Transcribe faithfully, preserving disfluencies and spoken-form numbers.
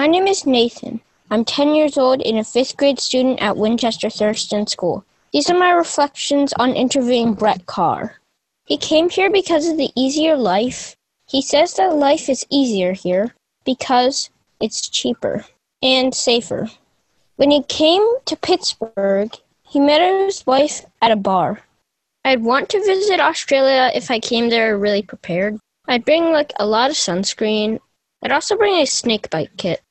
name is Nathan. I'm ten years old and a fifth grade student at Winchester Thurston School. These are my reflections on interviewing Brett Carr. He came here because of the easier life. He says that life is easier here because it's cheaper and safer. When he came to Pittsburgh, he met his wife at a bar. I'd want to visit Australia if I came there really prepared. I'd bring like a lot of sunscreen. I'd also bring a snake bite kit.